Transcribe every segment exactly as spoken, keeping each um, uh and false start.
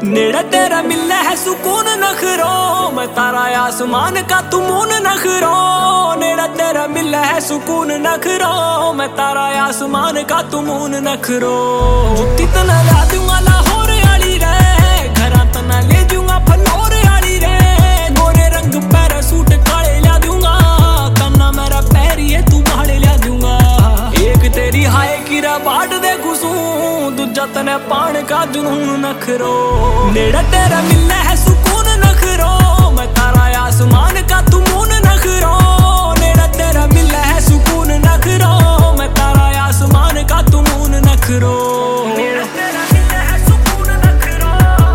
नेड़े तेरा मिलना है सुकून नखरो, मैं तारा आसमान का तू मून नखरो। नेड़े तेरा मिलना है सुकून नखरो, मैं तारा आसमान का तू मून नखरो। जुत्ती तना ला दूंगा लाहौर आली रे, घरा तना ले जूंगा फलोर आली रे। गोरे रंग पैर सूट काले ला दूंगा, कन्ना मेरा पैर ये तू भाड़े ला दूंगा। एक तेरी हाय की बाट दे घुसूं, दूजा तने पान का जुनून नखरो। नेड़े तेरा मिलना है सुकून नखरो, मैं तारा आसमान का तू मून नखरो। नेड़े तेरा मिलना है सुकून नखरो, मैं तारा आसमान का तू मून नखरो। नेड़े तेरा मिलना है सुकून नखरो,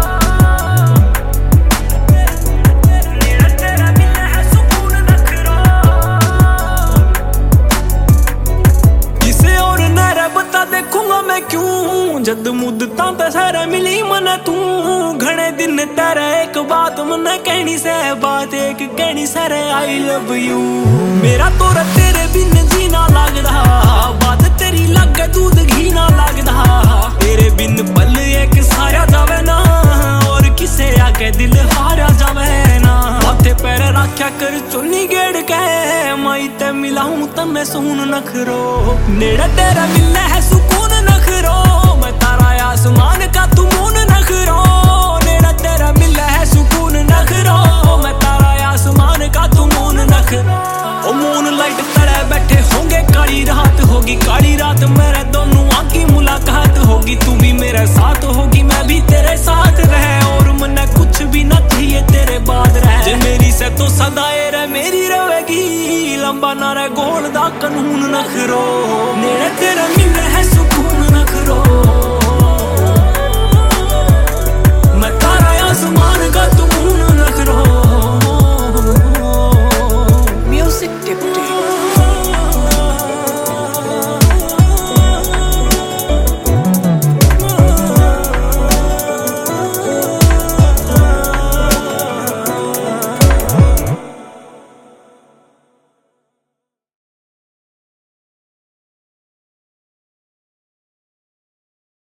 नेड़े तेरा मिलना है सुकून नखरो। किसे और न बता देखूंगा मैं क्यों, जद मुद्दता ते सारे मिली मन तू। घणे दिन तेरे एक बात मन कहनी से, बात एक कहनी सरे आई लव यू। मेरा तो तेरे बिन जीना लगदा, बात तेरी लगे दूध घी ना लगदा। तेरे बिन पल एक सारा जावे ना, और किसे आके दिल हारा जावे ना। माथे पैर रखा कर चुन्नी गेड़ के, मैं ते मिलाऊं तमे सुन नखरो। नेड़े तेरा मिलना है सुकून नखरो, मैं तारा आसमान का तू मून नखरो। नेड़े तेरा मिलना है सुकून नखरो, मैं तारा आसमान का तू मून नखरो। ओ मून लाइट तड़े बैठे होंगे, काली रात होगी, काली रात मेरे दोनों आंखी मुलाकात होगी। तू भी मेरे साथ होगी, मैं भी तेरे साथ रहे, और मने कुछ भी ना चाहिए तेरे बाद रहे। जे मेरी से तो सदाए रह मेरी रहेगी, लंबा ना रहे गोल दा कानून नखरो। नेड़े तेरा